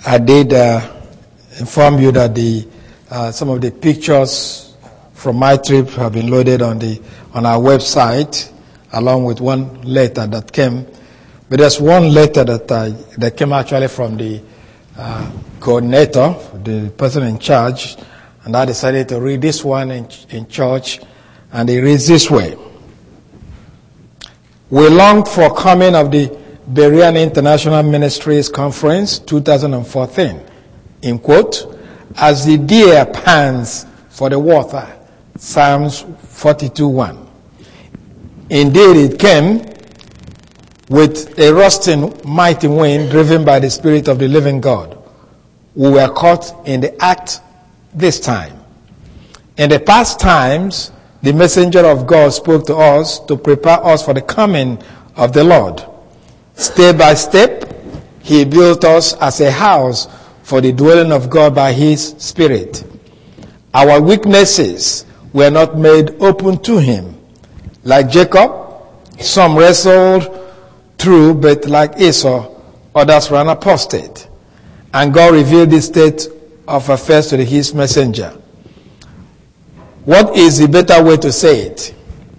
I did inform you that some of the pictures from my trip have been loaded on our website, along with one letter that came. But there's one letter that came actually from the coordinator, the person in charge, and I decided to read this one in church, and it reads this way. We longed for coming of the Berean International Ministries Conference 2014, in quote, as the deer pants for the water, Psalms 42:1. Indeed, it came with a rusting mighty wind driven by the Spirit of the living God. We were caught in the act this time. In the past times, the messenger of God spoke to us to prepare us for the coming of the Lord. Step by step, he built us as a house for the dwelling of God by his Spirit. Our weaknesses were not made open to him. Like Jacob, some wrestled through, but like Esau, others ran apostate. And God revealed the state of affairs to his messenger. What is the better way to say it?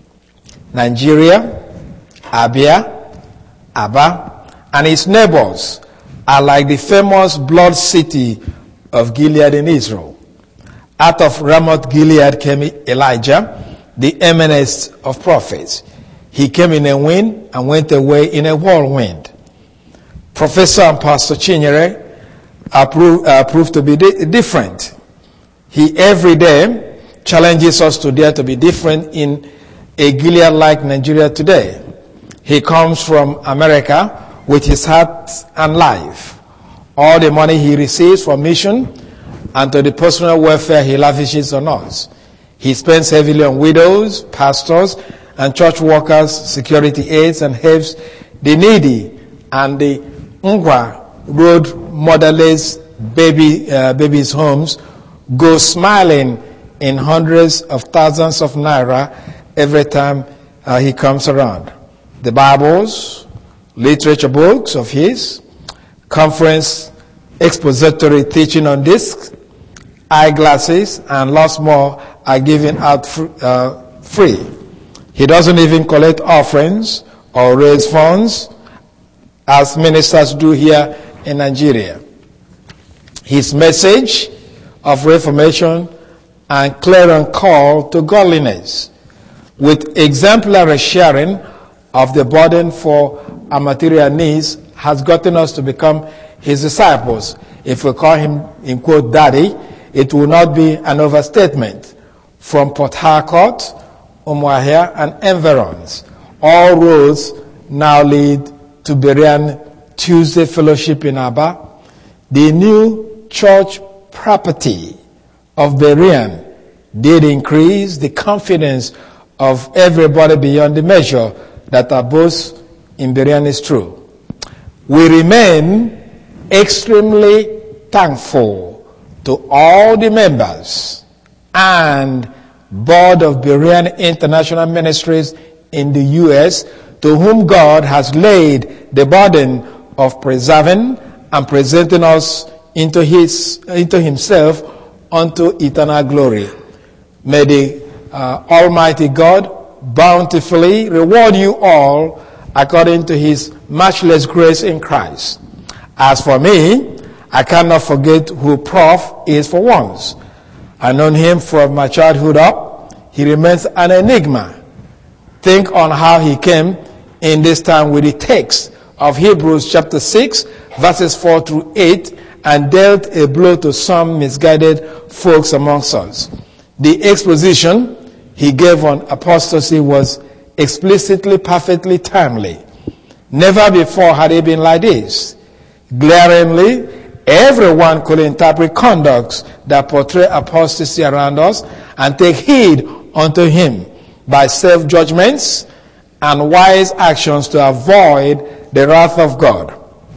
Nigeria, Abia, Aba, and its neighbors are like the famous blood city of Gilead in Israel. Out of Ramoth Gilead came Elijah, the eminence of prophets. He came in a wind and went away in a whirlwind. Professor and Pastor Chinyere are proved to be different. He every day challenges us to dare to be different in a Gilead-like Nigeria today. He comes from America with his heart and life. All the money he receives for mission and to the personal welfare he lavishes on us. He spends heavily on widows, pastors, and church workers, security aides, and helps the needy and the Ngwa Road motherless babies' homes go smiling in hundreds of thousands of naira every time he comes around. The Bibles, literature books of his, conference expository teaching on discs, eyeglasses, and lots more are given out free. He doesn't even collect offerings or raise funds as ministers do here in Nigeria. His message of reformation and clarion call to godliness with exemplary sharing of the burden for our material needs has gotten us to become his disciples. If we call him, in quote, daddy, it will not be an overstatement. From Port Harcourt, Umuahia, and environs, all roads now lead to Berean Tuesday Fellowship in Aba. The new church property of Berean did increase the confidence of everybody beyond the measure that our boast in Berean is true. We remain extremely thankful to all the members and board of Berean International Ministries in the U.S. to whom God has laid the burden of preserving and presenting us into himself unto eternal glory. May the Almighty God bountifully reward you all according to his matchless grace in Christ. As for me, I cannot forget who Prof is for once. I've known him from my childhood up. He remains an enigma. Think on how he came in this time with the text of Hebrews chapter 6, verses 4 through 8, and dealt a blow to some misguided folks amongst us. The exposition he gave on apostasy was explicitly, perfectly timely. Never before had it been like this. Glaringly, everyone could interpret conducts that portray apostasy around us and take heed unto him by self-judgments and wise actions to avoid the wrath of God.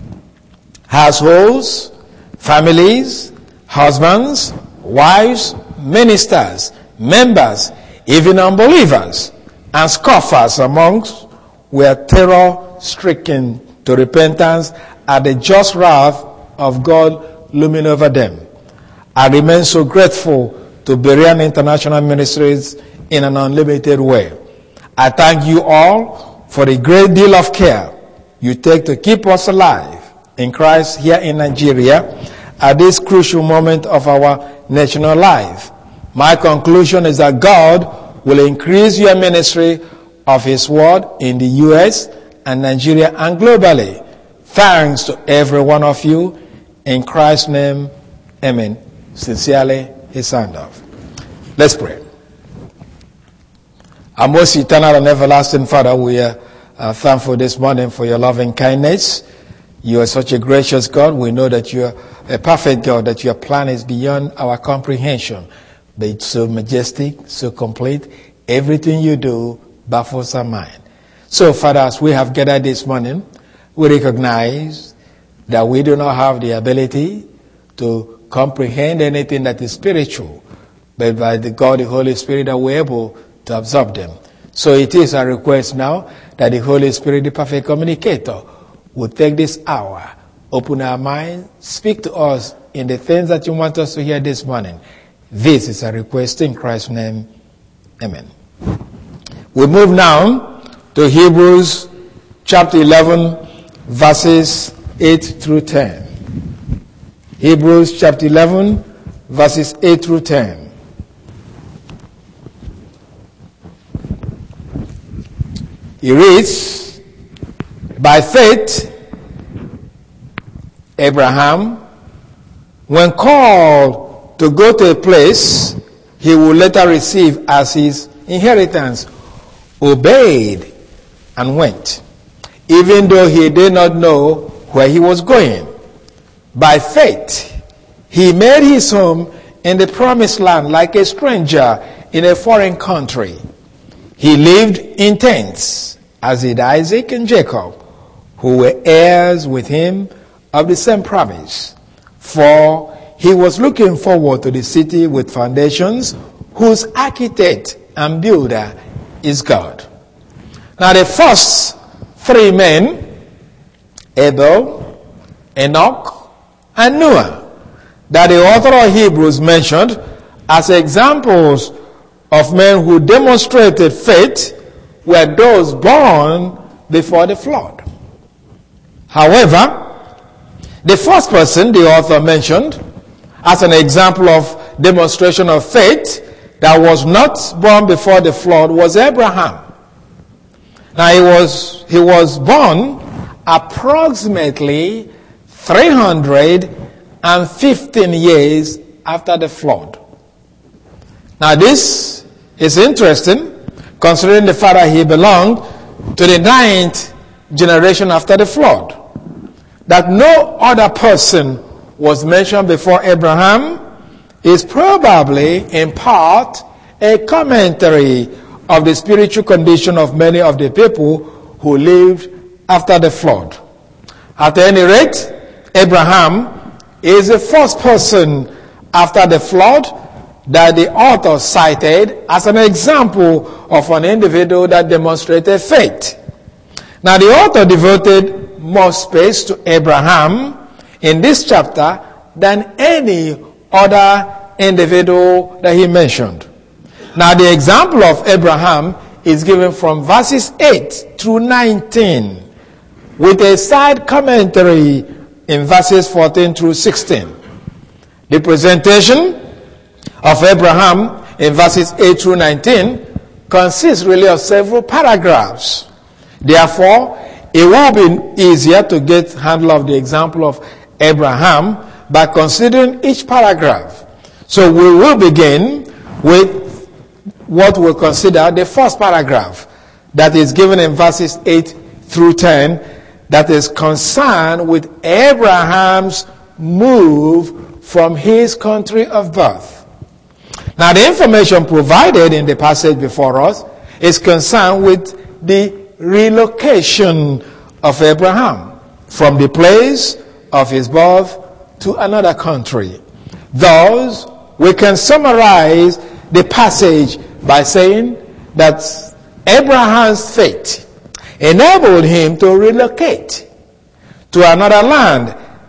Households, families, husbands, wives, ministers, members, even unbelievers, and scoffers amongst were terror-stricken to repentance at the just wrath of God looming over them. I remain so grateful to Berean International Ministries in an unlimited way. I thank you all for the great deal of care you take to keep us alive in Christ here in Nigeria at this crucial moment of our national life. My conclusion is that God will increase your ministry of His Word in the U.S. and Nigeria and globally. Thanks to every one of you. In Christ's name, amen. Sincerely, His hand off. Let's pray. Our most eternal and everlasting Father, we are thankful this morning for your loving kindness. You are such a gracious God. We know that you are a perfect God, that your plan is beyond our comprehension. But it's so majestic, so complete. Everything you do baffles our mind. So, Father, as we have gathered this morning, we recognize that we do not have the ability to comprehend anything that is spiritual, but by the God, the Holy Spirit, that we're able to absorb them. So it is our request now that the Holy Spirit, the perfect communicator, will take this hour, open our minds, speak to us in the things that you want us to hear this morning. This is a request in Christ's name. Amen. We move now to Hebrews chapter 11, verses 8 through 10. Hebrews chapter 11, verses 8 through 10. He reads, by faith, Abraham, when called to go to a place he would later receive as his inheritance, obeyed and went, even though he did not know where he was going. By faith, he made his home in the promised land like a stranger in a foreign country. He lived in tents, as did Isaac and Jacob, who were heirs with him of the same promise. For he was looking forward to the city with foundations, whose architect and builder is God. Now the first three men, Abel, Enoch, and Noah, that the author of Hebrews mentioned as examples of men who demonstrated faith, were those born before the flood. However, the first person the author mentioned as an example of demonstration of faith that was not born before the flood was Abraham. Now he was born approximately 315 years after the flood. Now this is interesting, considering the fact that he belonged to the 9th generation after the flood. That no other person was mentioned before Abraham is probably in part a commentary of the spiritual condition of many of the people who lived after the flood. At any rate, Abraham is the first person after the flood that the author cited as an example of an individual that demonstrated faith. Now the author devoted more space to Abraham in this chapter than any other individual that he mentioned. Now the example of Abraham is given from verses 8 through 19 with a side commentary in verses 14 through 16. The presentation of Abraham in verses 8 through 19 consists really of several paragraphs. Therefore, it will be easier to get handle of the example of Abraham by considering each paragraph. So we will begin with what we'll consider the first paragraph that is given in verses 8 through 10, that is concerned with Abraham's move from his country of birth. Now the information provided in the passage before us is concerned with the relocation of Abraham from the place of his birth to another country. Thus, we can summarize the passage by saying that Abraham's faith enabled him to relocate to another land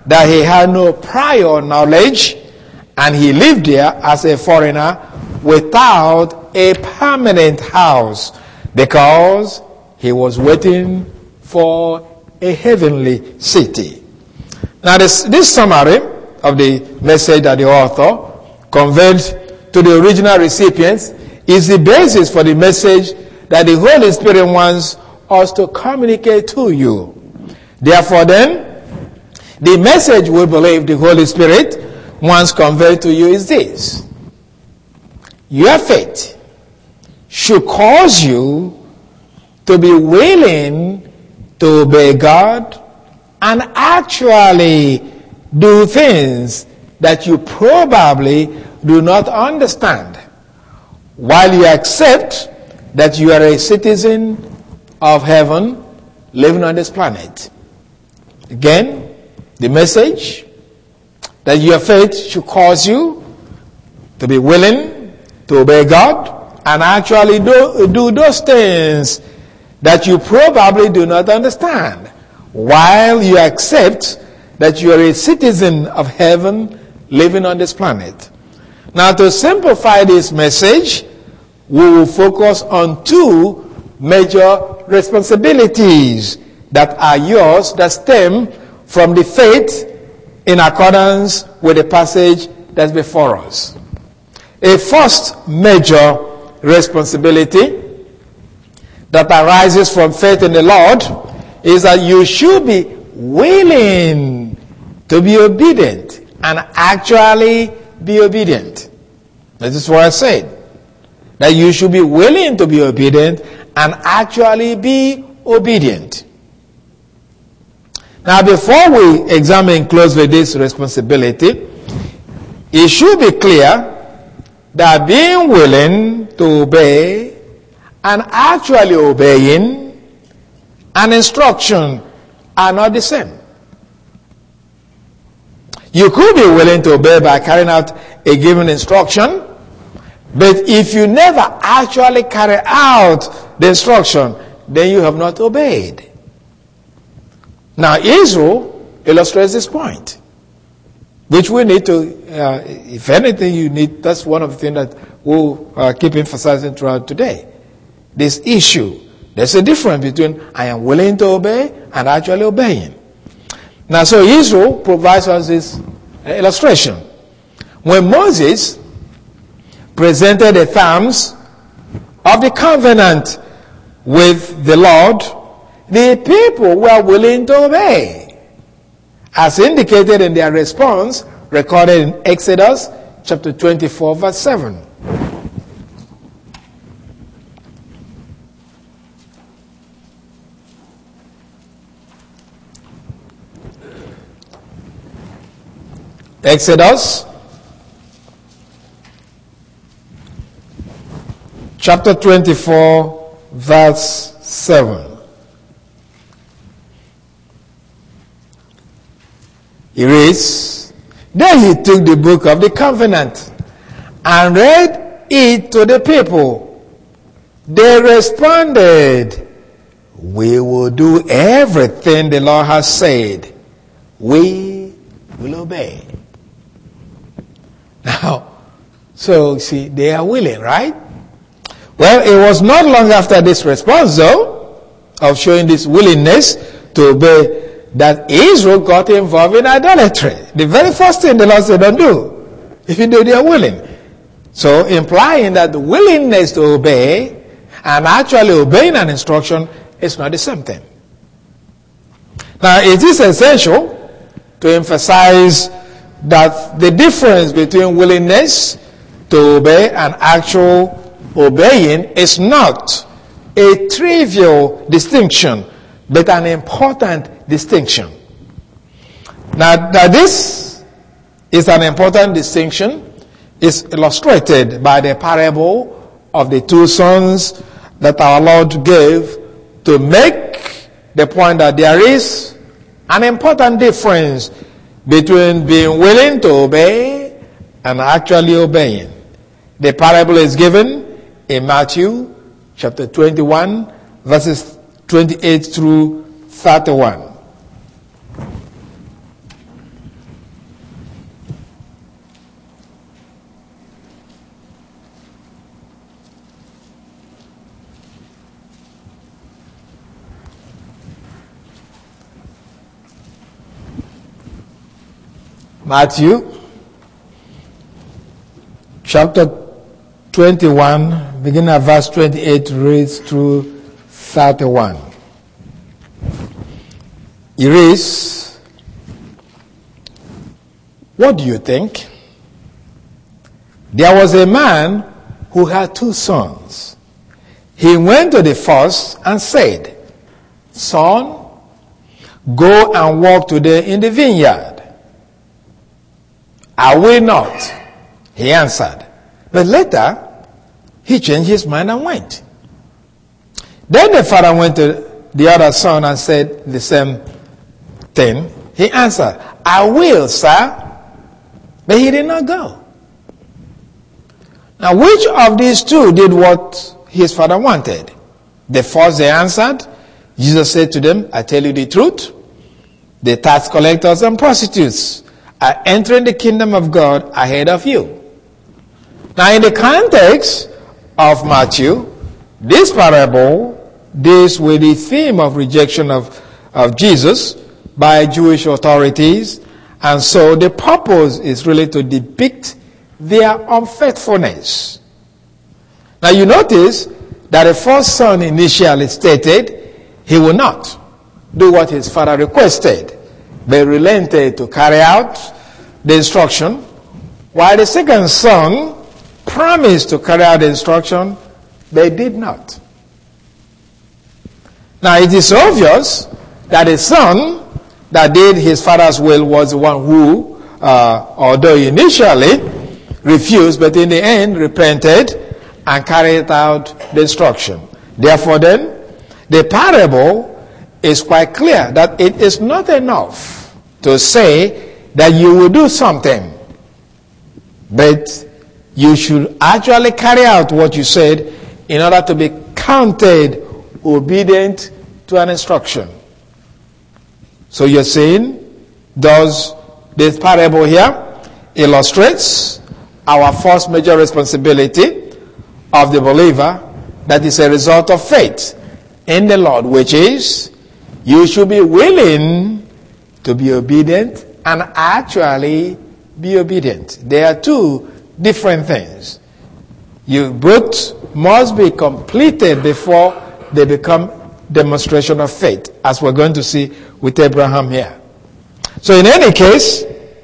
that he had no prior knowledge and he lived there as a foreigner without a permanent house because he was waiting for a heavenly city. Now this summary of the message that the author conveyed to the original recipients is the basis for the message that the Holy Spirit wants us to communicate to you. Therefore then, the message we believe the Holy Spirit wants conveyed to you is this. Your faith should cause you to be willing to obey God and actually do things that you probably do not understand, while you accept that you are a citizen of heaven living on this planet. Again, the message that your faith should cause you to be willing to obey God and actually do those things that you probably do not understand, while you accept that you are a citizen of heaven living on this planet. Now, to simplify this message, we will focus on two major responsibilities that are yours that stem from the faith in accordance with the passage that's before us. A first major responsibility that arises from faith in the Lord is that you should be willing to be obedient and actually be obedient. This is what I said. That you should be willing to be obedient and actually be obedient. Now, before we examine closely this responsibility, it should be clear that being willing to obey and actually obeying an instruction are not the same. You could be willing to obey by carrying out a given instruction, but if you never actually carry out the instruction, then you have not obeyed. Now, Israel illustrates this point, which we need to, if anything, that's one of the things that we'll keep emphasizing throughout today. This issue. There's a difference between I am willing to obey and actually obeying. Now, so Israel provides us this illustration. When Moses presented the terms of the covenant with the Lord, the people were willing to obey, as indicated in their response recorded in Exodus chapter 24 verse 7. Exodus chapter 24 verse 7. He reads, "Then he took the book of the covenant and read it to the people. They responded, 'We will do everything the Lord has said. We will obey.'" Now, so see, they are willing, right? Well, it was not long after this response, though, of showing this willingness to obey, that Israel got involved in idolatry. The very first thing the Lord said, don't do, even though they are willing. So, implying that the willingness to obey and actually obeying an instruction is not the same thing. Now, it is essential to emphasize that the difference between willingness to obey and actual obeying is not a trivial distinction, but an important distinction. Now, that this is an important distinction is illustrated by the parable of the two sons that our Lord gave to make the point that there is an important difference between being willing to obey and actually obeying. The parable is given in Matthew chapter 21, verses 28 through 31. Matthew chapter 21, beginning at verse 28, reads through 31. It reads, "What do you think? There was a man who had 2 sons. He went to the first and said, 'Son, go and work today in the vineyard.' 'I will not,' he answered. But later, he changed his mind and went. Then the father went to the other son and said the same thing. He answered, 'I will, sir.' But he did not go. Now, which of these 2 did what his father wanted? The first, they answered. Jesus said to them, 'I tell you the truth. The tax collectors and prostitutes are entering the kingdom of God ahead of you.'" Now, in the context of Matthew, this parable deals with the theme of rejection of Jesus by Jewish authorities, and so the purpose is really to depict their unfaithfulness. Now, you notice that the first son initially stated he will not do what his father requested, but relented to carry out the instruction, while the second son promised to carry out the instruction, but did not. Now, it is obvious that the son that did his father's will was the one who, although initially refused, but in the end repented and carried out the instruction. Therefore then, the parable is quite clear that it is not enough to say that you will do something, but you should actually carry out what you said in order to be counted obedient to an instruction. So you're saying, does this parable here illustrates our first major responsibility of the believer that is a result of faith in the Lord, which is you should be willing to be obedient and actually be obedient. There are 2 different things. You both must be completed before they become demonstration of faith, as we're going to see with Abraham here. So in any case,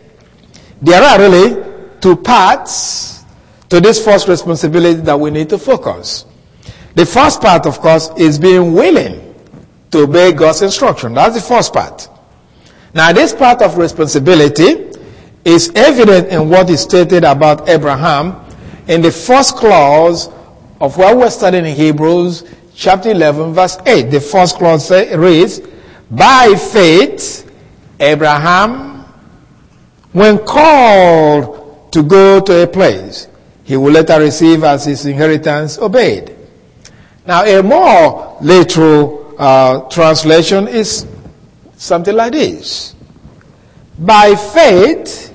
there are really 2 parts to this first responsibility that we need to focus. The first part, of course, is being willing to obey God's instruction. That's the first part. Now, this part of responsibility is evident in what is stated about Abraham in the first clause of what we're studying in Hebrews chapter 11, verse 8. The first clause reads, "By faith, Abraham, when called to go to a place he will later receive as his inheritance, obeyed." Now, a more literal translation is something like this: "By faith,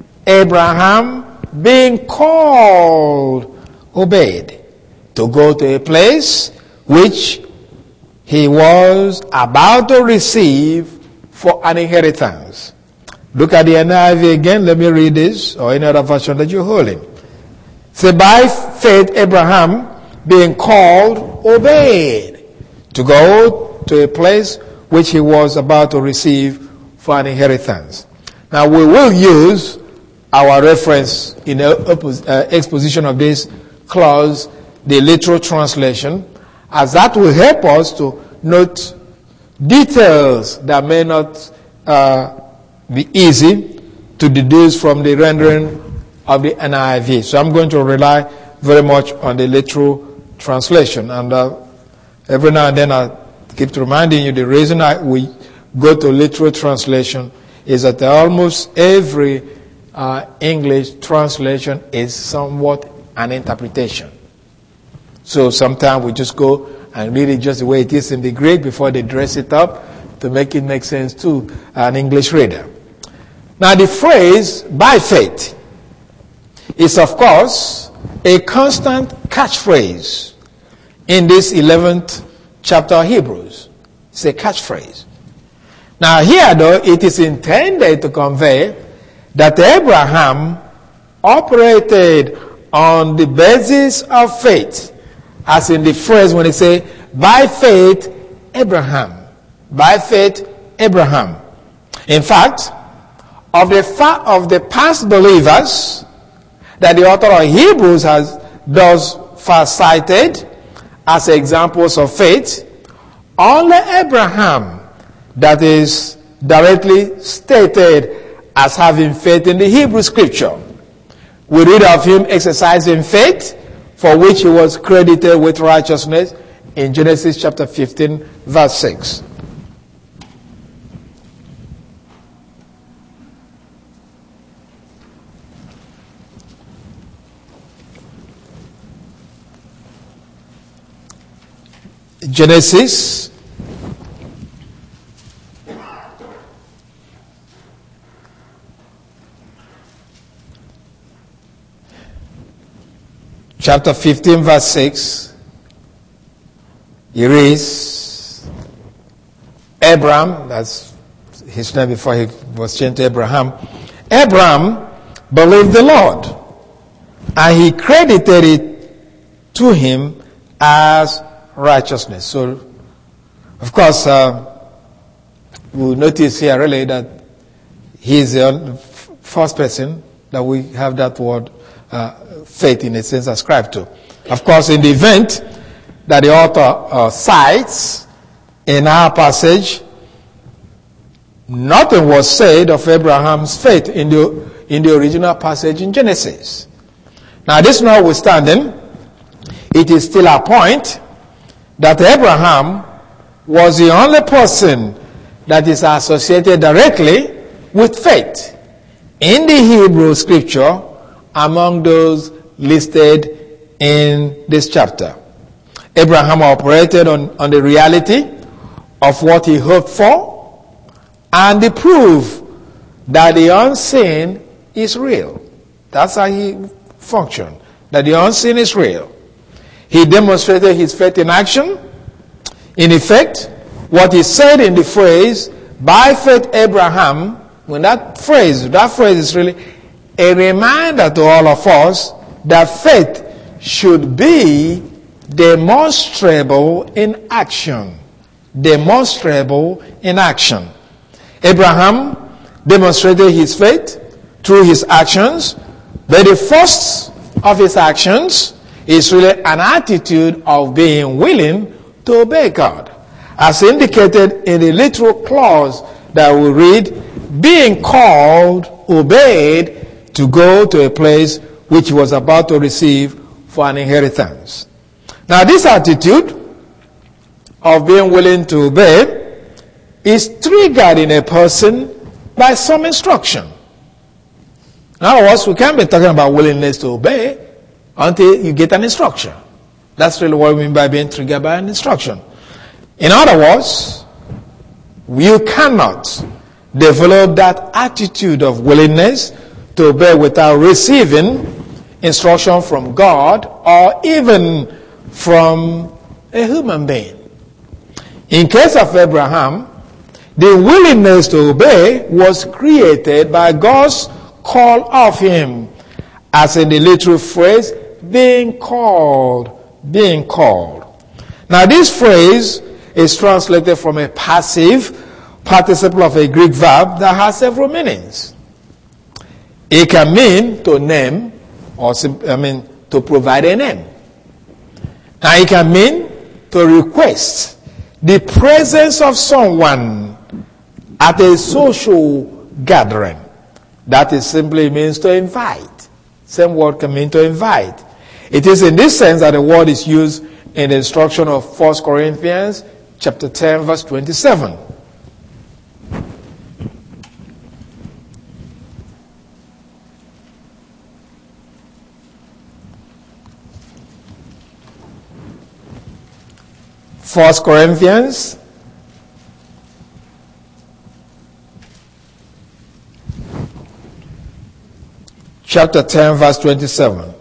Abraham, being called, obeyed to go to a place which he was about to receive for an inheritance." Look at the NIV again. Let me read this, or any other version that you're holding. Say, "By faith, Abraham, being called, obeyed to go to a place which he was about to receive for an inheritance." Now, we will use our reference in exposition of this clause, the literal translation, as that will help us to note details that may not be easy to deduce from the rendering of the NIV. So I'm going to rely very much on the literal translation. And every now and then I keep reminding you the reason we go to literal translation is that almost every English translation is somewhat an interpretation. So sometimes we just go and read it just the way it is in the Greek before they dress it up to make it make sense to an English reader. Now, the phrase "by faith" is, of course, a constant catchphrase in this 11th chapter of Hebrews. It's a catchphrase. Now, here, though, it is intended to convey that Abraham operated on the basis of faith, as in the phrase when they say, by faith, Abraham. By faith, Abraham. In fact, of the past believers that the author of Hebrews does first cited as examples of faith, only Abraham that is directly stated as having faith in the Hebrew scripture. We read of him exercising faith, for which he was credited with righteousness in Genesis chapter 15, verse 6. Genesis chapter 15, verse 6, he reads, Abram, that's his name before he was changed to Abraham, Abram believed the Lord, and he credited it to him as righteousness. So, of course, we'll notice here really that he is the first person that we have that word faith in a sense ascribed to. Of course, in the event that the author cites in our passage, nothing was said of Abraham's faith in the original passage in Genesis. Now, this notwithstanding, it is still a point that Abraham was the only person that is associated directly with faith in the Hebrew scripture among those listed in this chapter. Abraham operated on the reality of what he hoped for and the proof that the unseen is real. That's how he functioned, that the unseen is real. He demonstrated his faith in action. In effect, what he said in the phrase, by faith Abraham, when that phrase is really a reminder to all of us that faith should be demonstrable in action. Demonstrable in action. Abraham demonstrated his faith through his actions, but the first of his actions is really an attitude of being willing to obey God. As indicated in the literal clause that we read, being called, obeyed, to go to a place which he was about to receive for an inheritance. Now, this attitude of being willing to obey is triggered in a person by some instruction. In other words, we can't be talking about willingness to obey until you get an instruction. That's really what we mean by being triggered by an instruction. In other words, you cannot develop that attitude of willingness to obey without receiving instruction from God or even from a human being. In case of Abraham, the willingness to obey was created by God's call of him, as in the literal phrase, being called. Being called. Now, this phrase is translated from a passive participle of a Greek verb that has several meanings. It can mean to name, or to provide a name. Now, it can mean to request the presence of someone at a social gathering. That is simply means to invite. Same word can mean to invite. It is in this sense that the word is used in the instruction of 1 Corinthians chapter 10, verse 27. First Corinthians chapter 10, verse 27.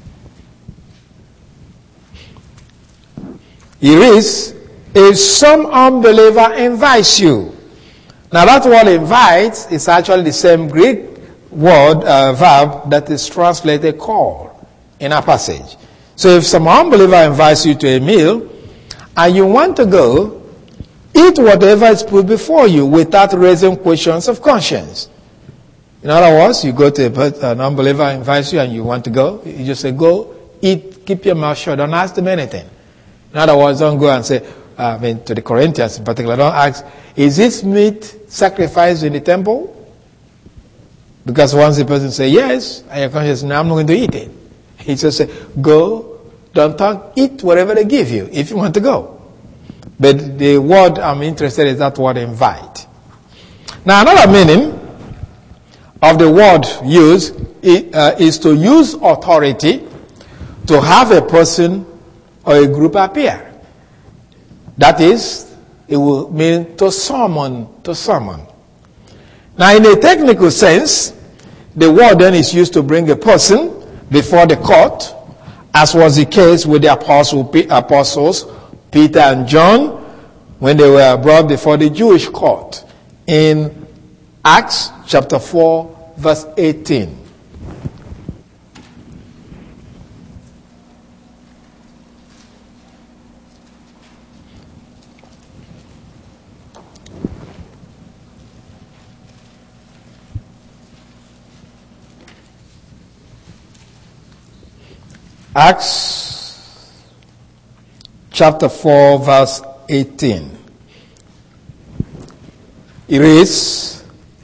It reads, if some unbeliever invites you. Now that word invite is actually the same Greek verb that is translated call in our passage. So if some unbeliever invites you to a meal and you want to go, eat whatever is put before you without raising questions of conscience. In other words, you go to an unbeliever invites you and you want to go, you just say, go, eat, keep your mouth shut, don't ask them anything. In other words, don't go and say, to the Corinthians in particular, don't ask, is this meat sacrificed in the temple? Because once the person says yes, and your conscience says, no, I'm not going to eat it. He just says, go, don't talk, eat whatever they give you if you want to go. But the word I'm interested in is that word invite. Now another meaning of the word used is to use authority to have a person or a group appear. That is, it will mean to summon. Now in a technical sense, the word then is used to bring a person before the court, as was the case with the apostles Peter and John when they were brought before the Jewish court in Acts chapter 4 verse 18. Acts chapter 4 verse 18. It reads,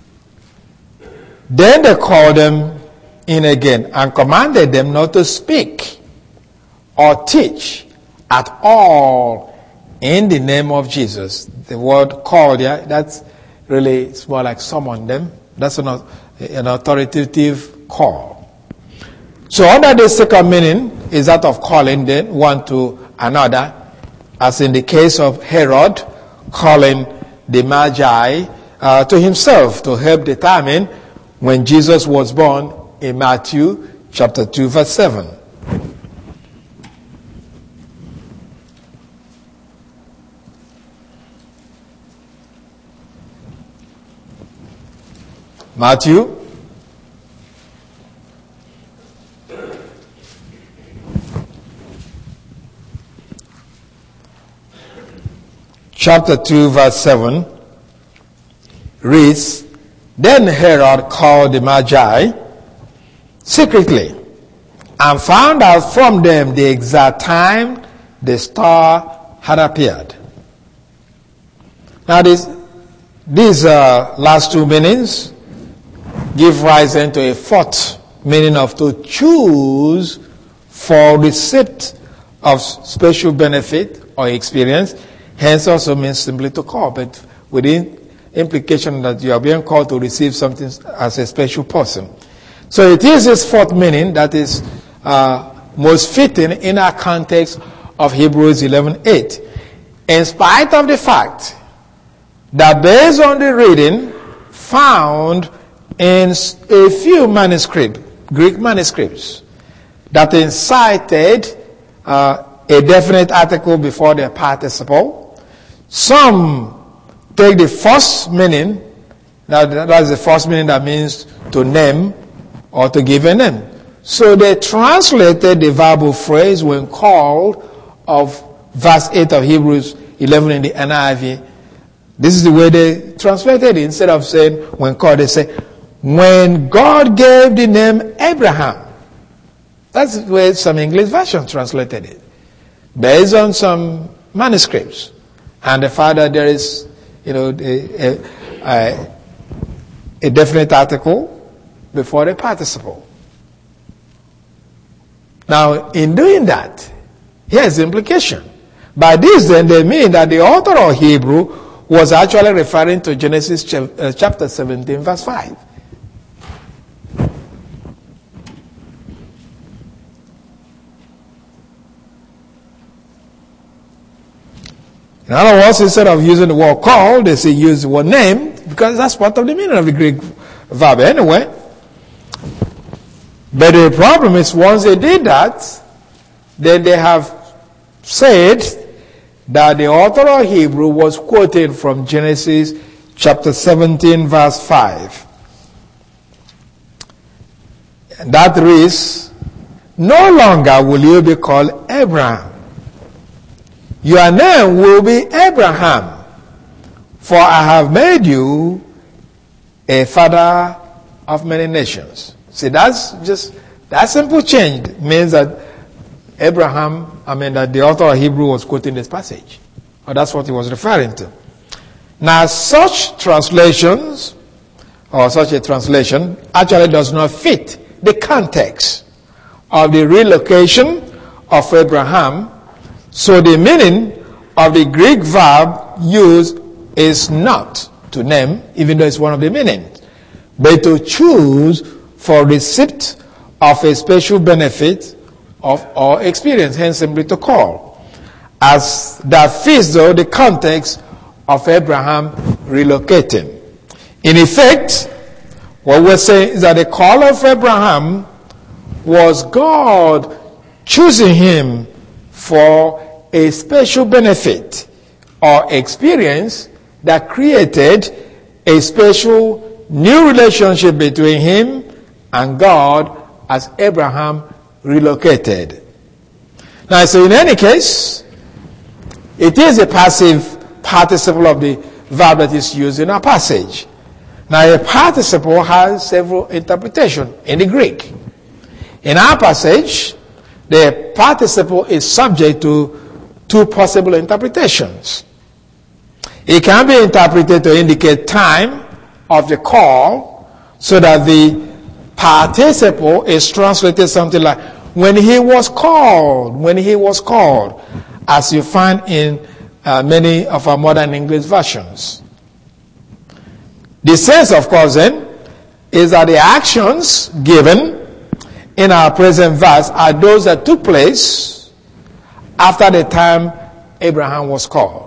then they called them in again and commanded them not to speak or teach at all in the name of Jesus. The word called, that's really, it's more like summon them. That's an authoritative call. So under the second meaning is that of calling them one to another, as in the case of Herod calling the Magi to himself to help determine when Jesus was born in Matthew chapter 2 verse 7. Matthew chapter 2 verse 7 reads, then Herod called the Magi secretly and found out from them the exact time the star had appeared. Now these last two meanings give rise into a fourth meaning of to choose for receipt of special benefit or experience. Hence also means simply to call, but with the implication that you are being called to receive something as a special person. So it is this fourth meaning that is most fitting in our context of Hebrews 11:8. In spite of the fact that based on the reading found in a few manuscripts, Greek manuscripts, that incited a definite article before the participle, some take the first meaning, that's the first meaning that means to name or to give a name. So they translated the verbal phrase when called of verse 8 of Hebrews 11 in the NIV. This is the way they translated it. Instead of saying when called, they say, when God gave the name Abraham. That's the way some English versions translated it, based on some manuscripts. And the fact that there is, a definite article before the participle. Now, in doing that, here's the implication. By this, then, they mean that the author of Hebrew was actually referring to Genesis chapter 17, verse 5. In other words, instead of using the word call, they say use the word name, because that's part of the meaning of the Greek verb anyway. But the problem is once they did that, then they have said that the author of Hebrew was quoted from Genesis chapter 17 verse 5. And that is, no longer will you be called Abraham. Your name will be Abraham, for I have made you a father of many nations. See, that simple change means that that the author of Hebrew was quoting this passage. Or that's what he was referring to. Now, such translations, or such a translation, actually does not fit the context of the relocation of Abraham. So the meaning of the Greek verb used is not to name, even though it's one of the meanings, but to choose for receipt of a special benefit or experience, hence simply to call. As that fits, though, the context of Abraham relocating. In effect, what we're saying is that the call of Abraham was God choosing him for a special benefit or experience that created a special new relationship between him and God as Abraham relocated. Now, so in any case, it is a passive participle of the verb that is used in our passage. Now, a participle has several interpretations in the Greek. In our passage, the participle is subject to two possible interpretations. It can be interpreted to indicate time of the call, so that the participle is translated something like, when he was called, as you find in many of our modern English versions. The sense, of course, then, is that the actions given in our present verse are those that took place after the time Abraham was called.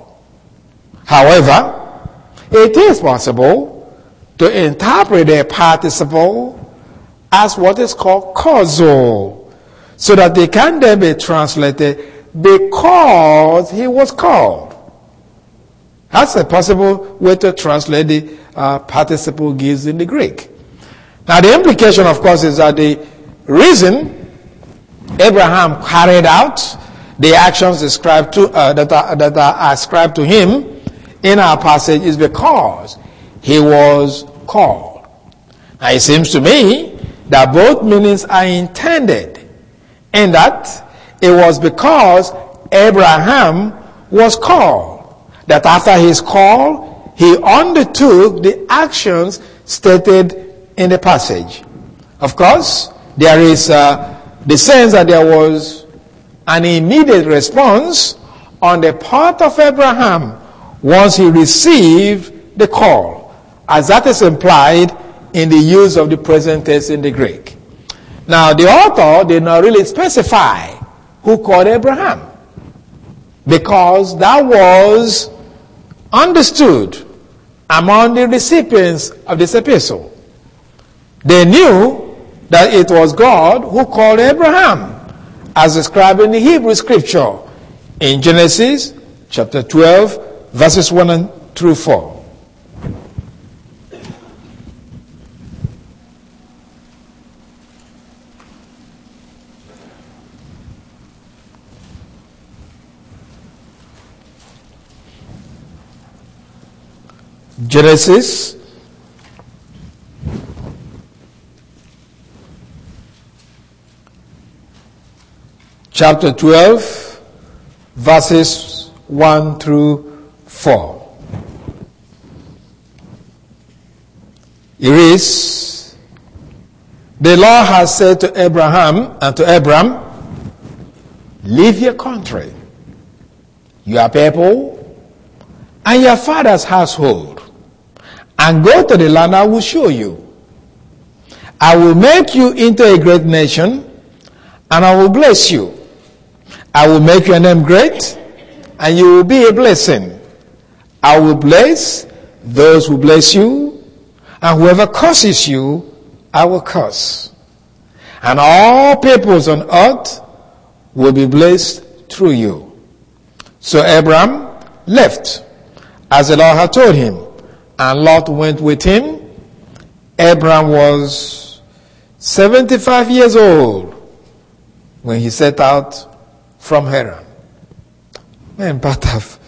However, it is possible to interpret a participle as what is called causal, so that they can then be translated because he was called. That's a possible way to translate the participle gives in the Greek. Now, the implication, of course, is that the reason Abraham carried out the actions described to that are ascribed to him in our passage is because he was called. Now, it seems to me that both meanings are intended, in that it was because Abraham was called that after his call, he undertook the actions stated in the passage. Of course, there is the sense that there was an immediate response on the part of Abraham once he received the call, as that is implied in the use of the present tense in the Greek. Now, the author did not really specify who called Abraham, because that was understood among the recipients of this epistle. They knew that it was God who called Abraham, as described in the Hebrew scripture in Genesis chapter 12, verses 1 through 4. Genesis chapter 12, verses 1 through 4. It reads, the Lord has said to Abraham and to Abram, leave your country, your people, and your father's household, and go to the land I will show you. I will make you into a great nation, and I will bless you. I will make your name great, and you will be a blessing. I will bless those who bless you, and whoever curses you, I will curse. And all peoples on earth will be blessed through you. So Abram left, as the Lord had told him, and Lot went with him. Abram was 75 years old when he set out from Haran. And there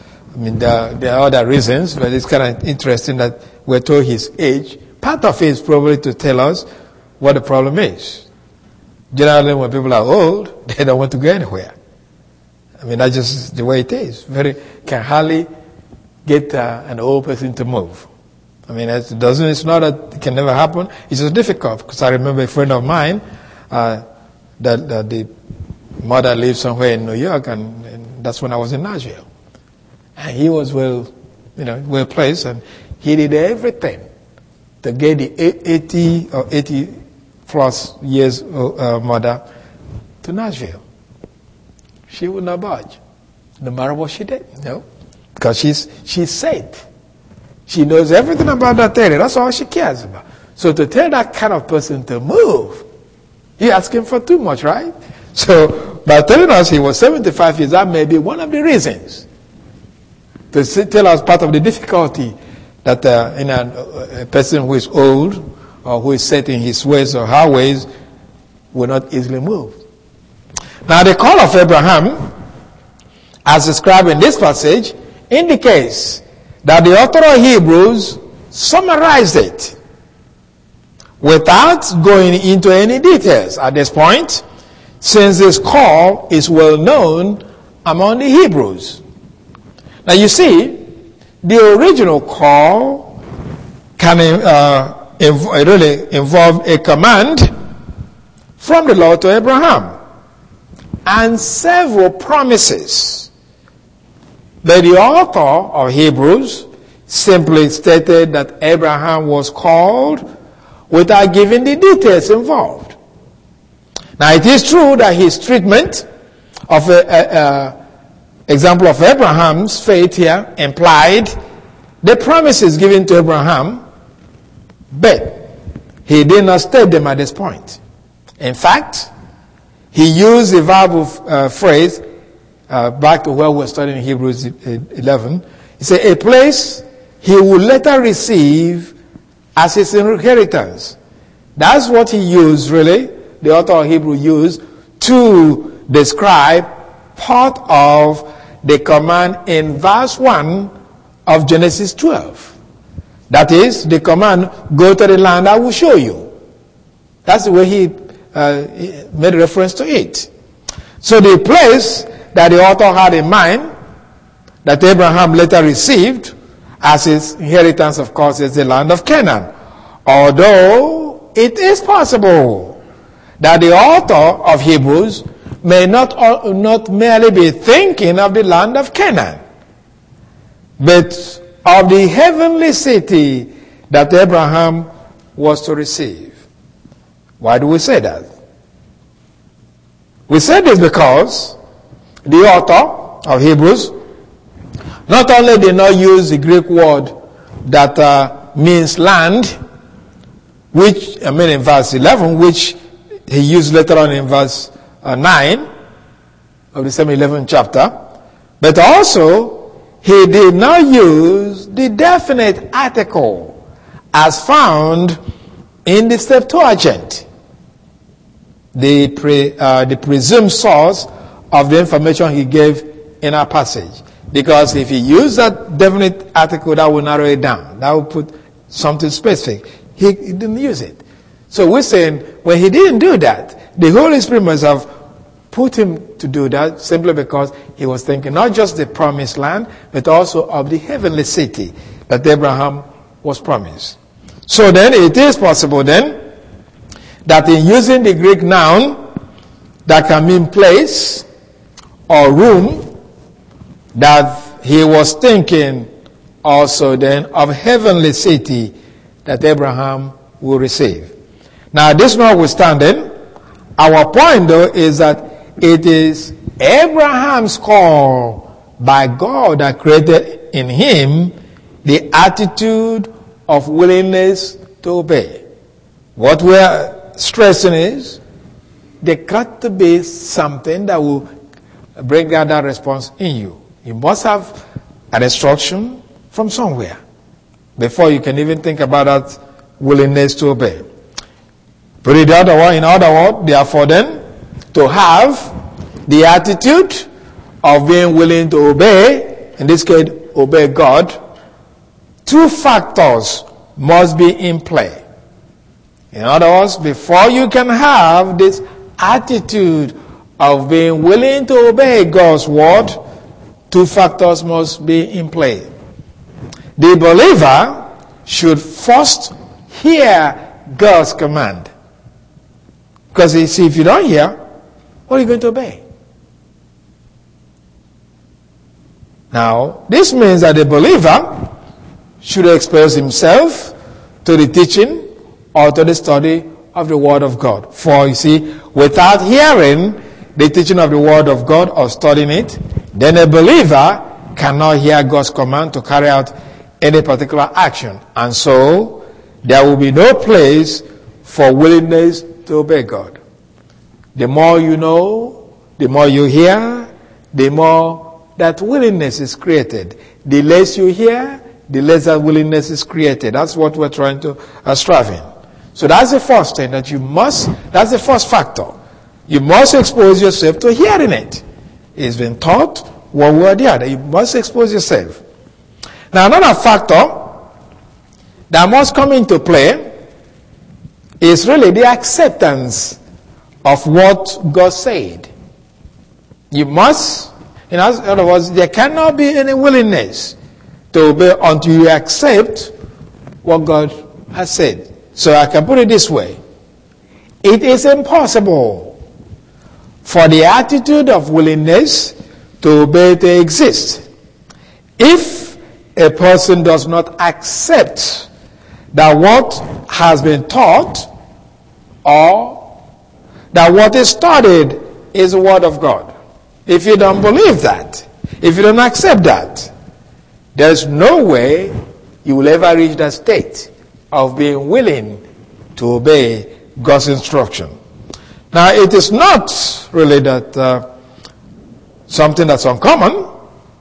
are other reasons, but it's kind of interesting that we're told his age. Part of it is probably to tell us what the problem is. Generally, when people are old, they don't want to go anywhere. That's just the way it is. Can hardly get an old person to move. It's not that it can never happen. It's just difficult, because I remember a friend of mine, that the mother lived somewhere in New York, and that's when I was in Nashville. And he was well placed, and he did everything to get the 80 or 80 plus years mother to Nashville. She would not budge, no matter what she did. No, because she's safe. She knows everything about that area. That's all she cares about. So to tell that kind of person to move, you're asking for too much, right? So by telling us he was 75 years, that may be one of the reasons to tell us part of the difficulty that in a person who is old or who is set in his ways or her ways will not easily move. Now the call of Abraham, as described in this passage, indicates that the author of Hebrews summarized it without going into any details at this point, since this call is well known among the Hebrews. Now you see, the original call can really involve a command from the Lord to Abraham and several promises. But the author of Hebrews simply stated that Abraham was called without giving the details involved. Now it is true that his treatment of example of Abraham's faith here implied the promises given to Abraham, but he did not state them at this point. In fact, he used the verb phrase back to where we're studying Hebrews 11. He said, a place he will later receive as his inheritance. That's what he used, really, the author of Hebrews used to describe part of the command in verse 1 of Genesis 12. That is, the command, go to the land I will show you. That's the way he made reference to it. So the place that the author had in mind, that Abraham later received as his inheritance, of course, is the land of Canaan. Although it is possible that the author of Hebrews may not merely be thinking of the land of Canaan, but of the heavenly city that Abraham was to receive. Why do we say that? We say this because the author of Hebrews not only did not use the Greek word that means land, which, in verse 11, which he used later on in verse 9 of the same 11th chapter, but also he did not use the definite article as found in the Septuagint, the presumed source of the information he gave in our passage. Because if he used that definite article, that would narrow it down. That would put something specific. He didn't use it. So we're saying, when he didn't do that, the Holy Spirit must have put him to do that simply because he was thinking not just the promised land, but also of the heavenly city that Abraham was promised. So then it is possible then that in using the Greek noun that can mean place or room, that he was thinking also then of heavenly city that Abraham will receive. Now this notwithstanding, our point though is that it is Abraham's call by God that created in him the attitude of willingness to obey. What we're stressing is there got to be something that will bring out that response in you. You must have an instruction from somewhere before you can even think about that willingness to obey. Put it in other words, therefore then, to have the attitude of being willing to obey, in this case, obey God, two factors must be in play. In other words, before you can have this attitude of being willing to obey God's word, two factors must be in play. The believer should first hear God's command. Because you see, if you don't hear, what are you going to obey? Now, this means that the believer should expose himself to the teaching or to the study of the Word of God. For you see, without hearing the teaching of the Word of God or studying it, then a believer cannot hear God's command to carry out any particular action. And so, there will be no place for willingness to obey God. The more you know, the more you hear, the more that willingness is created. The less you hear, the less that willingness is created. That's what we're trying to strive in. So that's the first thing that that's the first factor. You must expose yourself to hearing it. It's been taught one way or the other. You must expose yourself. Now another factor that must come into play is really the acceptance of what God said. You must, in other words, there cannot be any willingness to obey until you accept what God has said. So I can put it this way. It is impossible for the attitude of willingness to obey to exist if a person does not accept that what has been taught or that what is studied is the Word of God. If you don't believe that, if you don't accept that, there's no way you will ever reach that state of being willing to obey God's instruction. Now, it is not really that something that's uncommon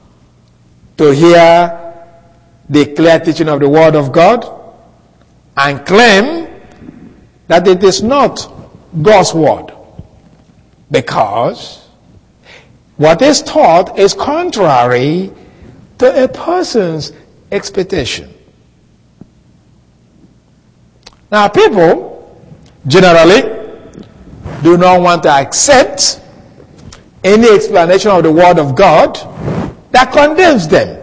to hear the clear teaching of the Word of God and claim that it is not God's Word, because what is taught is contrary to a person's expectation. Now, people generally do not want to accept any explanation of the Word of God that condemns them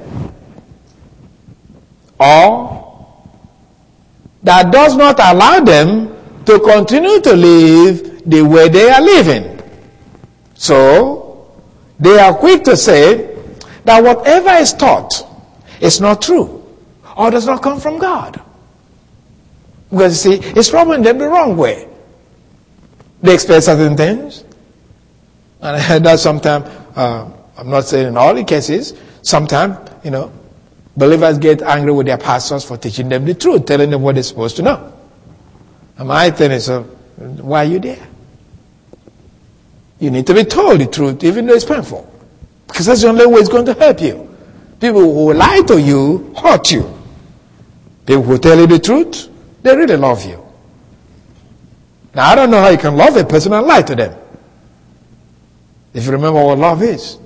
or that does not allow them to continue to live the way they are living. So, they are quick to say that whatever is taught is not true or does not come from God. Because you see, it's rubbing them the wrong way. They expect certain things. And I heard that sometimes, I'm not saying in all the cases, sometimes, believers get angry with their pastors for teaching them the truth, telling them what they're supposed to know. And my thing is, why are you there? You need to be told the truth, even though it's painful. Because that's the only way it's going to help you. People who lie to you hurt you. People who tell you the truth, they really love you. Now, I don't know how you can love a person and lie to them. If you remember what love is.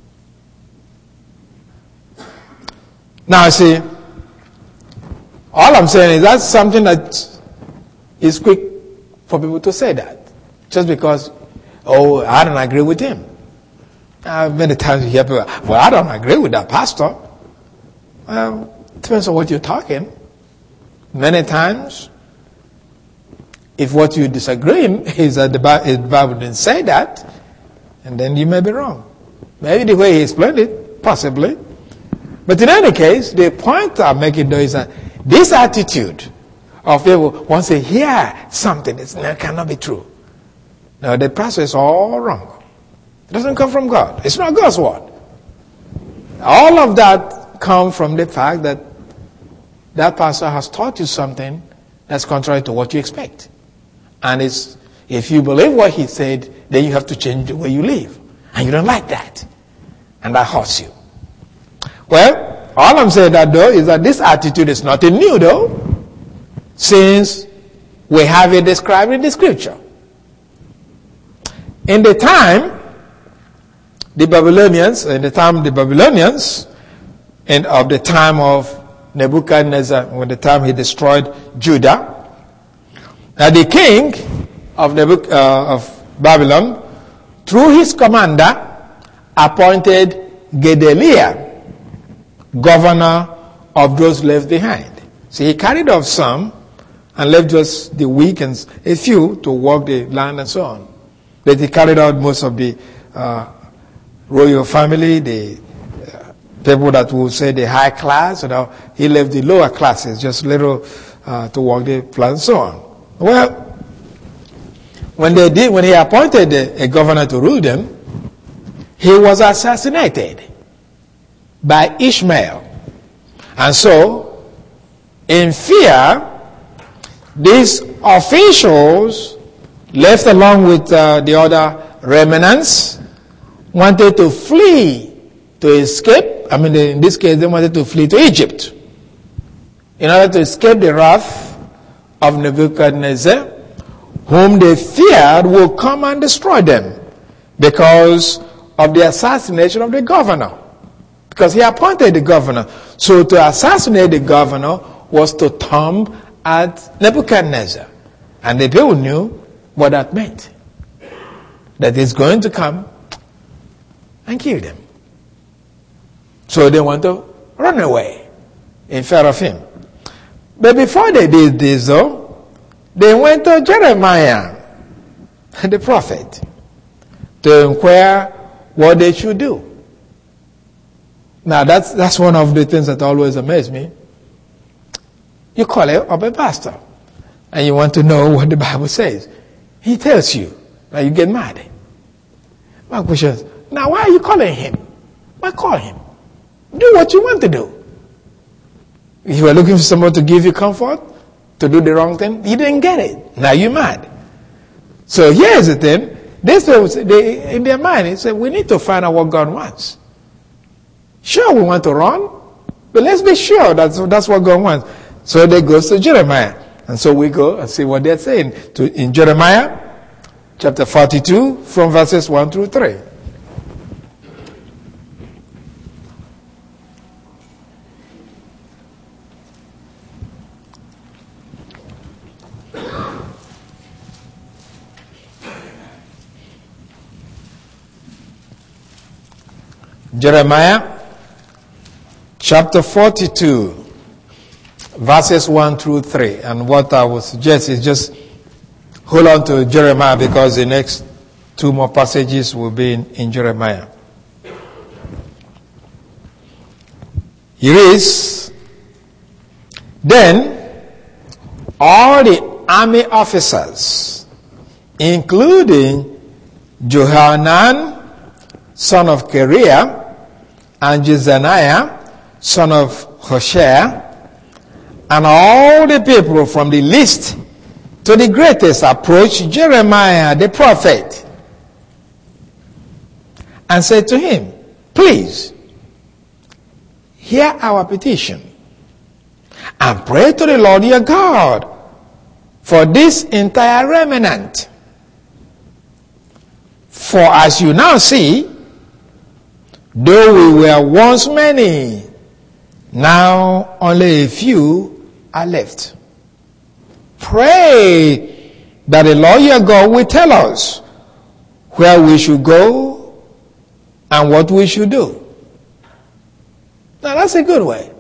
Now, see, all I'm saying is that's something that is quick for people to say that. Just because, I don't agree with him. Many times you hear people, I don't agree with that pastor. It depends on what you're talking. Many times, if what you disagree is that the Bible didn't say that, and then you may be wrong. Maybe the way he explained it, possibly. But in any case, the point I'm making though is that this attitude of people, once they hear something, it cannot be true. No, the pastor is all wrong. It doesn't come from God. It's not God's word. All of that comes from the fact that that pastor has taught you something that's contrary to what you expect. And if you believe what he said, then you have to change the way you live. And you don't like that. And that hurts you. Well, all I'm saying that though is that this attitude is nothing new though. Since We have it described in the scripture. In the time the Babylonians, and of the time of Nebuchadnezzar, when the time he destroyed Judah, the king of Babylon, through his commander, appointed Gedaliah governor of those left behind. So he carried off some and left just the weak and a few to work the land and so on. But he carried out most of the royal family, the people that would say the high class. He left the lower classes, just little to work the plan and so on. Well, when he appointed a governor to rule them, he was assassinated by Ishmael. And so, in fear, these officials, left along with the other remnants, wanted to flee, to escape. In this case, they wanted to flee to Egypt in order to escape the wrath of Nebuchadnezzar, whom they feared would come and destroy them because of the assassination of the governor. Because he appointed the governor. So to assassinate the governor was to thump at Nebuchadnezzar. And the people knew what that meant. That he's going to come and kill them. So they want to run away in fear of him. But before they did this, though, they went to Jeremiah, the prophet, to inquire what they should do. Now, that's one of the things that always amazes me. You call up a pastor, and you want to know what the Bible says. He tells you. Now you get mad. My question is, now why are you calling him? Why call him? Do what you want to do. If you were looking for someone to give you comfort, to do the wrong thing, you didn't get it. Now you're mad. So here's the thing. They, in their mind, they say, we need to find out what God wants. Sure, we want to run, but let's be sure that's what God wants. So they go to Jeremiah. And so we go and see what they're saying. In Jeremiah, chapter 42, from verses 1 through 3. Jeremiah chapter 42, verses 1 through 3. And what I would suggest is just hold on to Jeremiah, because the next two more passages will be in Jeremiah. Here is, then all the army officers, including Johanan, son of Kareah, and Jezaniah, son of Hoshea, and all the people from the least to the greatest approached Jeremiah the prophet and said to him, please, hear our petition and pray to the Lord your God for this entire remnant. For as you now see, though we were once many, now only a few are left. Pray that the Lord your God will tell us where we should go and what we should do. Now that's a good way.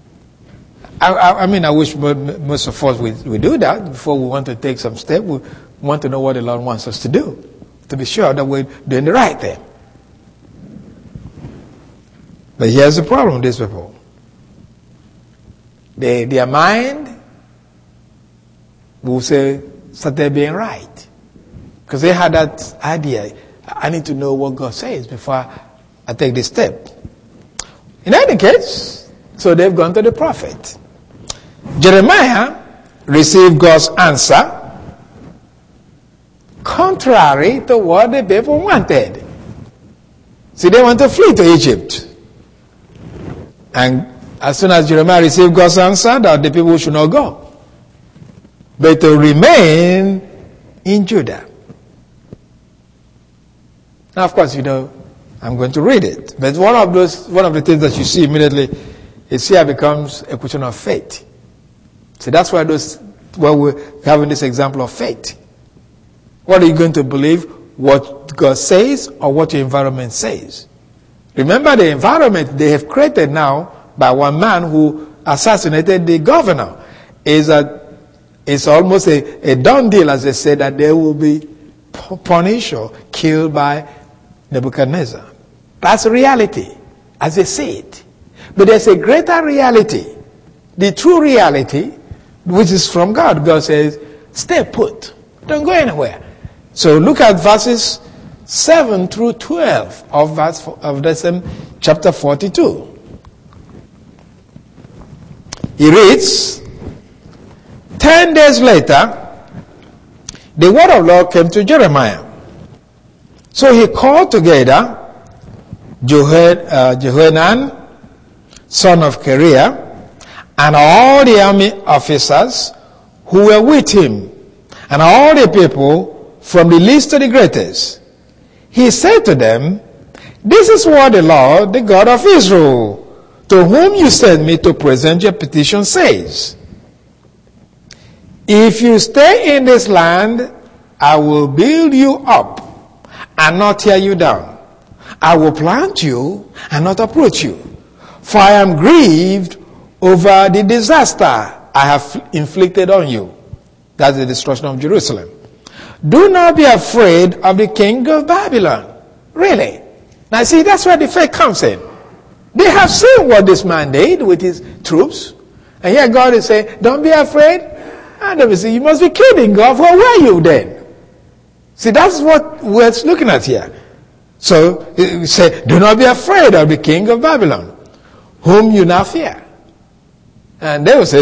I wish most of us we do that before we want to take some step. We want to know what the Lord wants us to do, to be sure that we're doing the right thing. But here's the problem with these people. Their mind will say, started being right. Because they had that idea. I need to know what God says before I take this step. In any case, so they've gone to the prophet. Jeremiah received God's answer contrary to what the people wanted. See, they want to flee to Egypt. And as soon as Jeremiah received God's answer, that the people should not go. but to remain in Judah. Now, of course, I'm going to read it. But one of the things that you see immediately is here becomes a question of faith. So that's why we're having this example of faith. What are you going to believe? What God says or what your environment says? Remember, the environment they have created now by one man who assassinated the governor is almost a done deal, as they say, that they will be punished or killed by Nebuchadnezzar. That's reality, as they see it. But there's a greater reality, the true reality, which is from God. God says, stay put. Don't go anywhere. So look at verses 7 through 12 of the same chapter 42. He reads, 10 days later, the word of the Lord came to Jeremiah. So he called together Jehohanan, son of Kareah, and all the army officers who were with him, and all the people from the least to the greatest. He said to them, this is what the Lord, the God of Israel, to whom you sent me to present your petition, says, if you stay in this land, I will build you up and not tear you down. I will plant you and not uproot you. For I am grieved over the disaster I have inflicted on you. That's the destruction of Jerusalem. Do not be afraid of the king of Babylon. Really? Now see, that's where the faith comes in. They have seen what this man did with his troops. And here God is saying, don't be afraid. And they say, you must be kidding, God. Where were you then? See, that's what we're looking at here. So, he say, do not be afraid of the king of Babylon, whom you now fear. And they will say,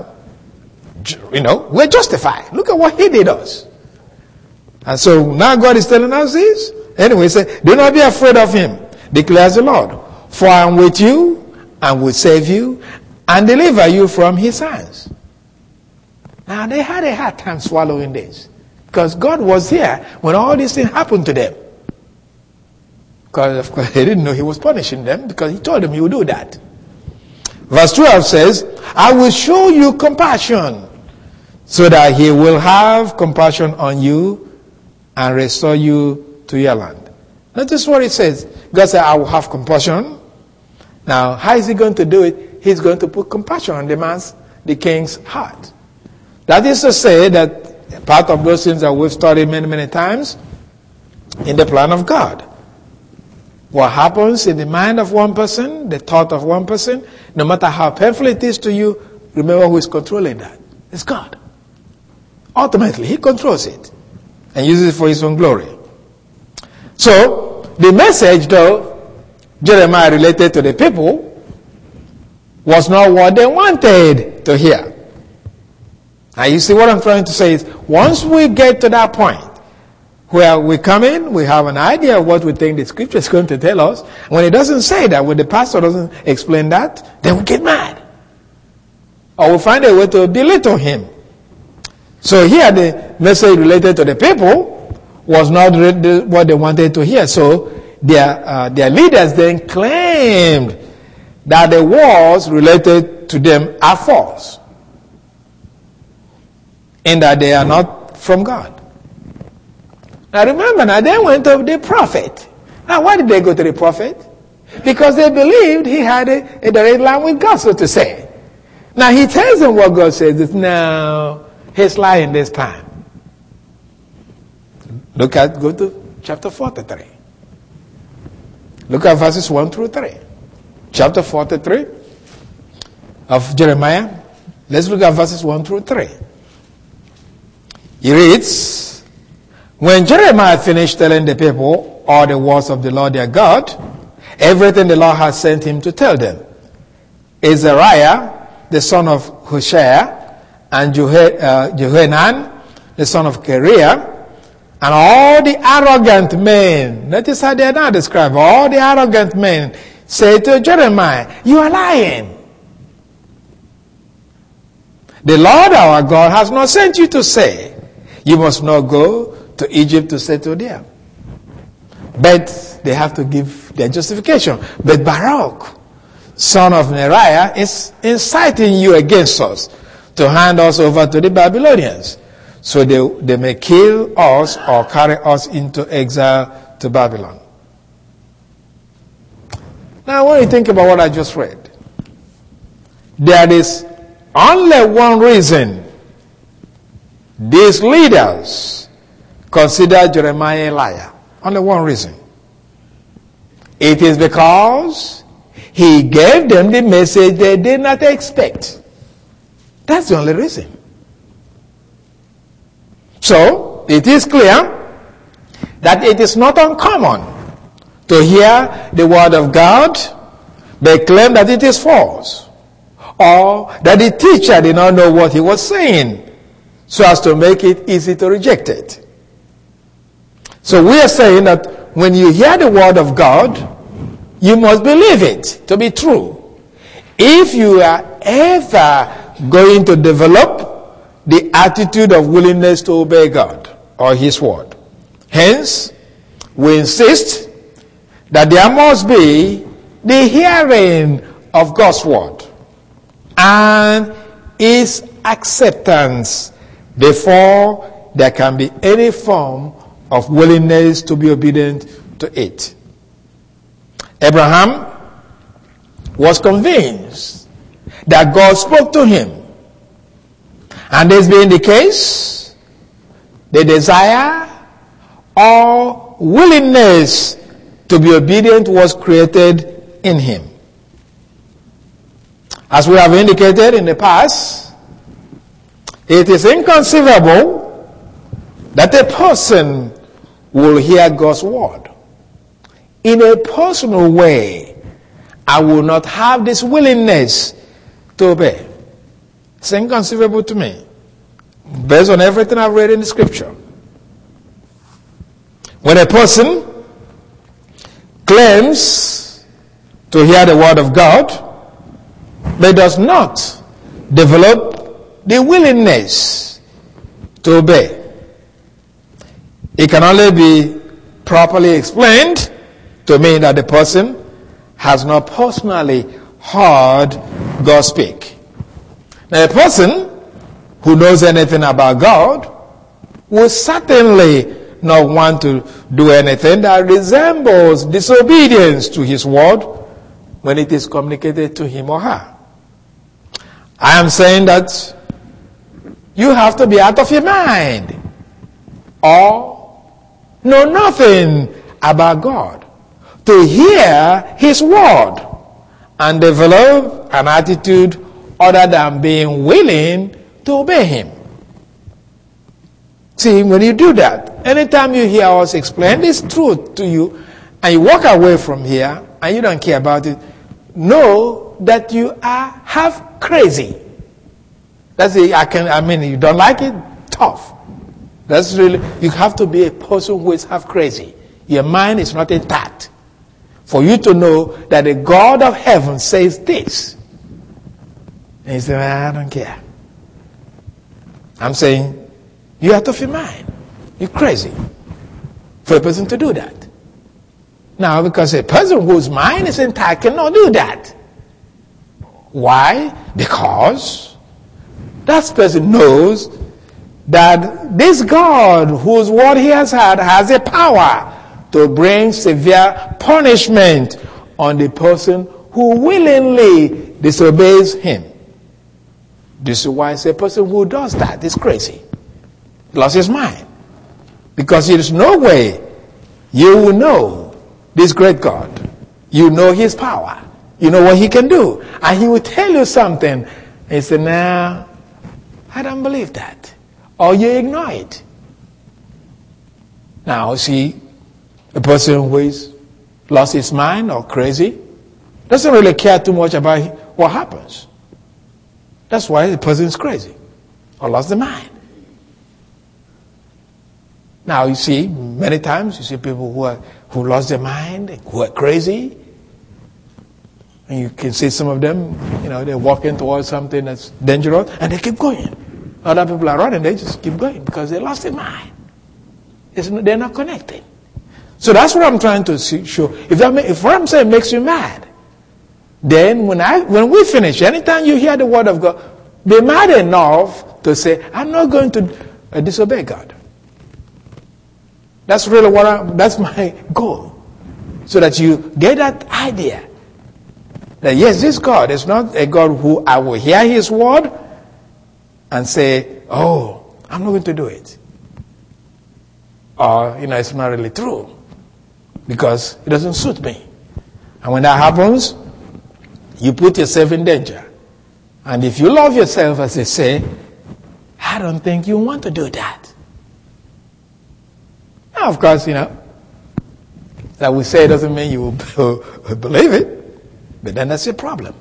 we're justified. Look at what he did us. And so now God is telling us this. Anyway, he said, do not be afraid of him, declares the Lord. For I am with you and will save you and deliver you from his hands. Now they had a hard time swallowing this. Because God was here when all these things happened to them. Because of course they didn't know he was punishing them because he told them he would do that. Verse 12 says, I will show you compassion so that he will have compassion on you and restore you to your land. Notice what it says. God said, I will have compassion. Now, how is he going to do it? He's going to put compassion on the king's heart. That is to say that part of those things that we've studied many, many times in the plan of God. What happens in the mind of one person, the thought of one person, no matter how painful it is to you, remember who is controlling that. It's God. Ultimately, he controls it and uses it for his own glory. So, the message, though, Jeremiah related to the people, was not what they wanted to hear. Now, you see what I'm trying to say is, once we get to that point, where we come in, we have an idea of what we think the scripture is going to tell us. When it doesn't say that, when the pastor doesn't explain that, then we get mad. Or we find a way to belittle him. So here the message related to the people was not what they wanted to hear. So their leaders then claimed that the words related to them are false. And that they are not from God. Now remember, they went to the prophet. Now why did they go to the prophet? Because they believed he had a direct line with God, so to say. Now he tells them what God says. No, he's lying this time. Go to chapter 43. Look at verses 1 through 3. Chapter 43 of Jeremiah. Let's look at verses 1 through 3. He reads, when Jeremiah finished telling the people all the words of the Lord their God, everything the Lord had sent him to tell them, Azariah, the son of Hoshea, and Jehohanan, the son of Kareah, and all the arrogant men, notice how they are now described, all the arrogant men say to Jeremiah, you are lying. The Lord our God has not sent you to say, you must not go to Egypt to settle there. But they have to give their justification. But Baruch, son of Neriah, is inciting you against us to hand us over to the Babylonians, so they may kill us or carry us into exile to Babylon. Now, when you think about what I just read, there is only one reason these leaders consider Jeremiah a liar. Only one reason. It is because he gave them the message they did not expect. That's the only reason. So, it is clear that it is not uncommon to hear the word of God, but claim that it is false, or that the teacher did not know what he was saying, so as to make it easy to reject it. So we are saying that when you hear the word of God, you must believe it to be true. If you are ever going to develop the attitude of willingness to obey God or his word. Hence, we insist that there must be the hearing of God's word and its acceptance before there can be any form of willingness to be obedient to it. Abraham was convinced that God spoke to him. And this being the case, the desire or willingness to be obedient was created in him. As we have indicated in the past, it is inconceivable that a person will hear God's word in a personal way and will not have this willingness to obey. It's inconceivable to me, based on everything I've read in the scripture. When a person claims to hear the word of God, but does not develop the willingness to obey, it can only be properly explained to mean that the person has not personally heard God speak. Now, a person who knows anything about God will certainly not want to do anything that resembles disobedience to his word when it is communicated to him or her. I am saying that you have to be out of your mind or know nothing about God to hear his word and develop an attitude other than being willing to obey him. See, when you do that, anytime you hear us explain this truth to you and you walk away from here and you don't care about it, know that you are half crazy. That's it. You don't like it? Tough. That's really, you have to be a person who is half crazy. Your mind is not intact. For you to know that the God of heaven says this. And you say, I don't care. I'm saying, you're out of your mind. You're crazy for a person to do that. Now, because a person whose mind is intact cannot do that. Why? Because that person knows that this God, whose word he has had, has a power to bring severe punishment on the person who willingly disobeys him. This is why it's a person who does that is crazy. Lost his mind. Because there is no way you will know this great God. You know his power. You know what he can do. And he will tell you something. And you say, nah, I don't believe that. Or you ignore it. Now, see, a person who is lost his mind or crazy doesn't really care too much about what happens. That's why the person is crazy or lost their mind. Now, you see, many times you see people who lost their mind, who are crazy. And you can see some of them, they're walking towards something that's dangerous, and they keep going. Other people are running, they just keep going because they lost their mind. They're not connected. So that's what I'm trying to show. If what I'm saying makes you mad, then when we finish, anytime you hear the word of God, be mad enough to say, I'm not going to disobey God. That's really that's my goal. So that you get that idea that yes, this God is not a God who I will hear his word and say, oh, I'm not going to do it. Or, it's not really true because it doesn't suit me. And when that happens, you put yourself in danger. And if you love yourself, as they say, I don't think you want to do that. Now, of course, that we say doesn't mean you will believe it. But then that's a problem.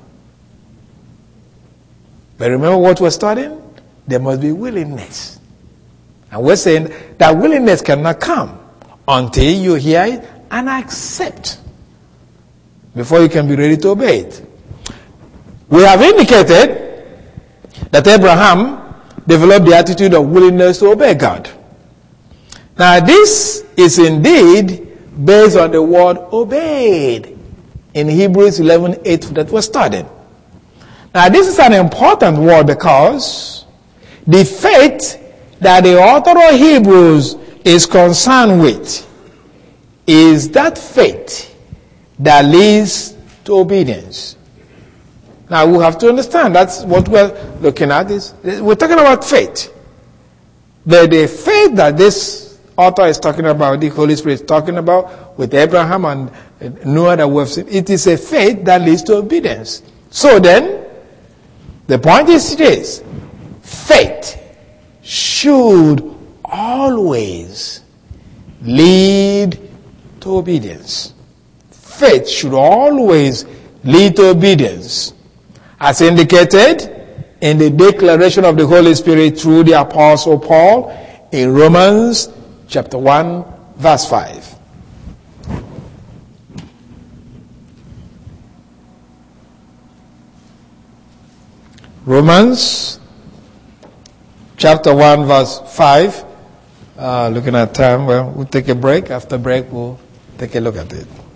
But remember what we're studying? There must be willingness. And we're saying that willingness cannot come until you hear it and accept before you can be ready to obey it. We have indicated that Abraham developed the attitude of willingness to obey God. Now this is indeed based on the word obeyed in Hebrews 11:8 that was studied. Now this is an important word because the faith that the author of Hebrews is concerned with is that faith that leads to obedience. Now we have to understand that's what we're looking at. We're talking about faith. The faith that this author is talking about, the Holy Spirit is talking about with Abraham and Noah that we have seen, it is a faith that leads to obedience. So then, the point is this: faith should always lead to obedience. Faith should always lead to obedience. As indicated in the declaration of the Holy Spirit through the Apostle Paul in Romans chapter 1, verse 5. Romans chapter 1, verse 5. Looking at time, we'll take a break. After break, we'll take a look at it.